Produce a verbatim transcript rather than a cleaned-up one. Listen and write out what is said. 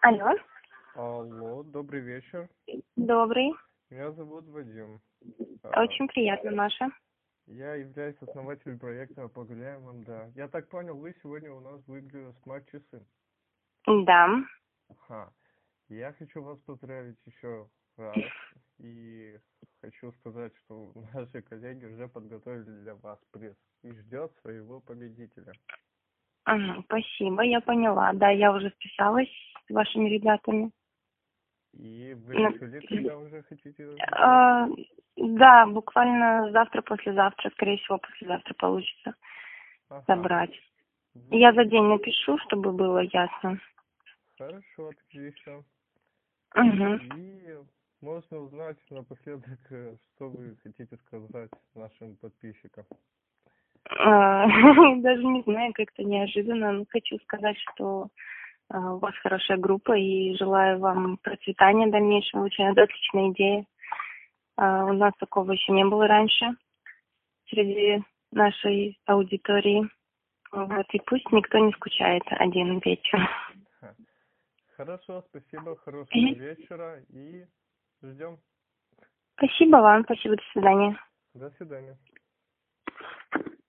Алло, Алло, добрый вечер. добрый. Меня зовут Вадим. А, Очень приятно, Маша. Я являюсь основателем проекта «Погуляем МДА». Я так понял, вы сегодня у нас выиграли смарт-часы. Да. Ага. Я хочу вас поздравить еще раз. И хочу сказать, что наши коллеги уже подготовили для вас приз и ждет своего победителя. Ага, спасибо, я поняла. Да, я уже списалась с вашими ребятами. И вы Ну, решили, когда уже хотите сделать? а, да, буквально завтра, послезавтра, скорее всего, послезавтра получится Ага. собрать. Я Ну, за день напишу, чтобы было ясно. хорошо, отлично. Угу. И можно узнать напоследок, э, что вы хотите сказать нашим подписчикам. А, даже не знаю, как-то неожиданно, но хочу сказать, что а, у вас хорошая группа и желаю вам процветания дальнейшего. Очень отличная идея. А, у нас такого еще не было раньше среди нашей аудитории. Вот, и пусть никто не скучает один вечер. Ха. Хорошо, спасибо, хорошего Мгм. вечера и ждем. Спасибо вам, спасибо, до свидания. До свидания.